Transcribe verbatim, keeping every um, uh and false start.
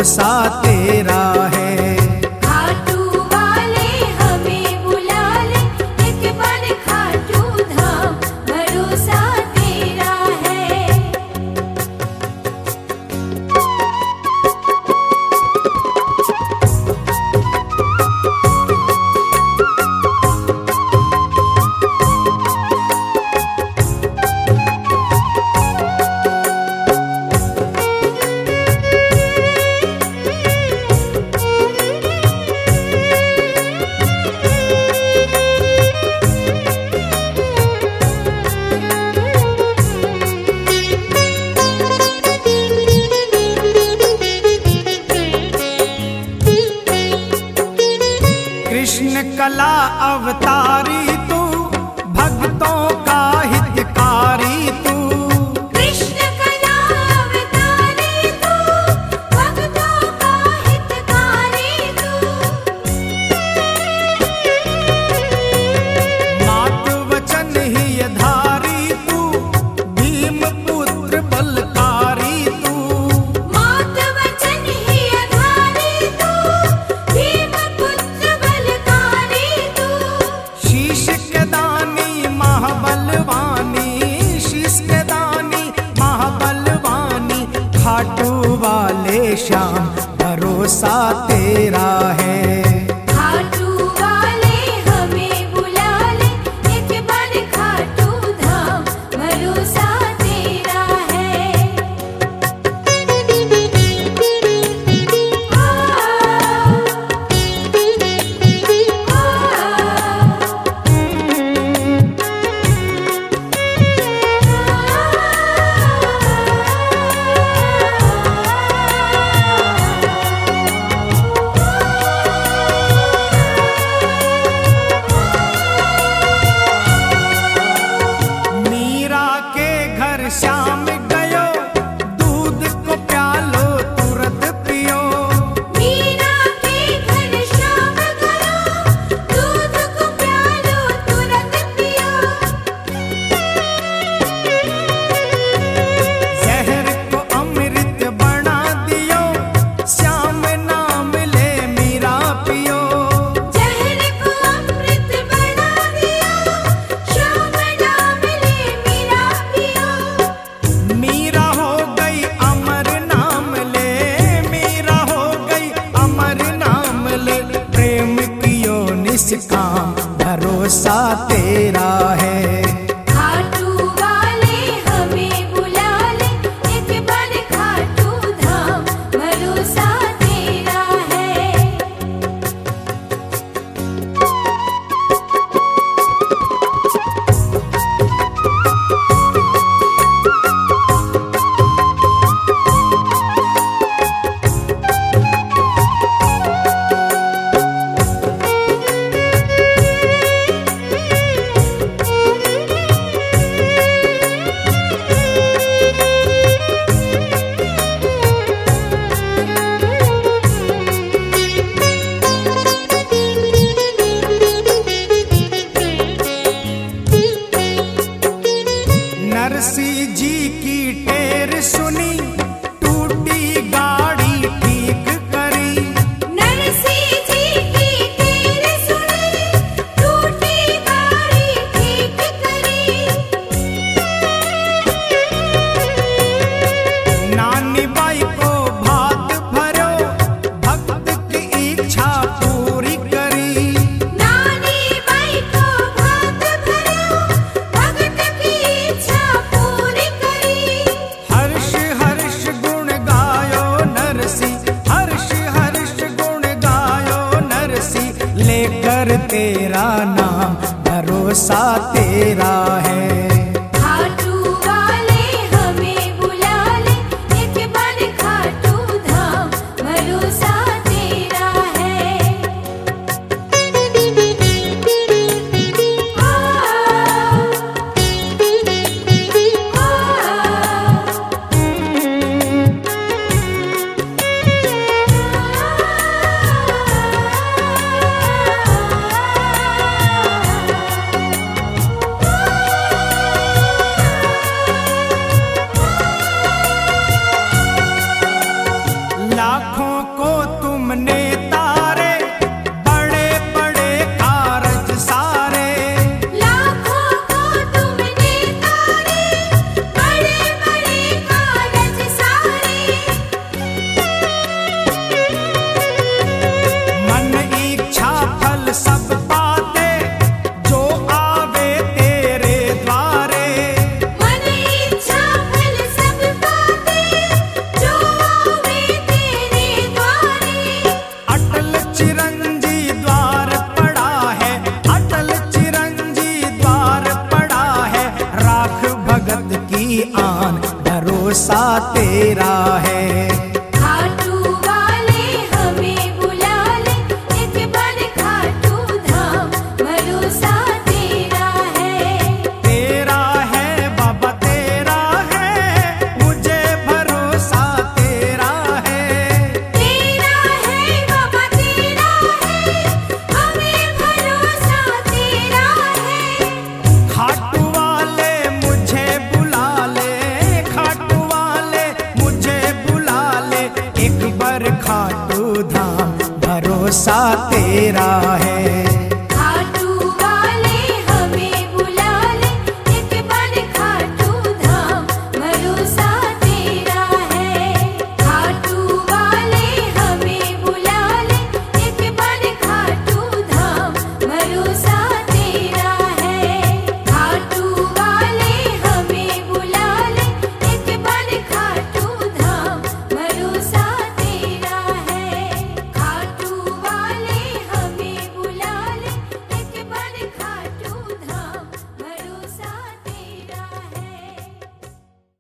भरोसा तेरा है। खाटू वाले हमें बुला ले, एक बार खाटू धाम भरोसा तेरा है। कृष्ण कला अवतारी तू, भक्तों का हितकारी तू। कृष्ण कला अवतारी तू, भक्तों का हितकारी तू। मात वचन ही धारी तू, भीम पुत्र बलकारी तू। मात वचन ही आधारी तू, भीम पुत्र बलकारी तू। शीश के दानी महाबलवानी, शीश के दानी महाबलवानी। खाटू वाले श्याम भरोसा तेरा है। खाटू वाले हमें बुला ले, एक बार खाटू धाम भरोसा तेरा है। आ, मीरा के घर श्याम गयो, दूध को प्यालो तुरंत पियो। मीरा के घर श्याम गयो, दूध को प्यालो तुरंत पियो। जहर को अमृत बना दियो, श्याम नाम ले मीरा पियो। जहर को अमृत बना दिया, श्याम नाम ले मीरा पियो। मीरा हो गई अमर नाम ले, मीरा हो गई अमर नाम ले। प्रेम कियो निष्काम भरोसा तेरा है। खाटू वाले हमें बुला ले, एक बार खाटू धाम भरोसा तेरा है। नरसी जी की टेर सुनी, टूटी गाड़ी ठीक करी। नरसी जी की टेर सुनी, टूटी गाड़ी ठीक करी। नानी बाई को भात भरो, भक्त की इच्छा पूरी करी। नानी बाई को भात भरो, भक्त की इच्छा पूरी करी। हर्ष हर्ष गुण गायो नरसी, हर्ष हर्ष गुण गायो नरसी। लेकर तेरा नाम भरोसा तेरा है। खाटू वाले हमें बुला ले, एक बार खाटू धाम भरोसा तेरा है। आ, आ, तेरा है। खाटू वाले हमें बुला ले, एक बार खाटू धाम भरोसा तेरा है। तेरा है बाबा तेरा है, मुझे भरोसा तेरा है। तेरा है बाबा तेरा है, हमें भरोसा तेरा है। खाटू वाले मुझे बुला ले, खाटू वाले मुझे बुला ले, एक बार खाटू धाम भरोसा तेरा है।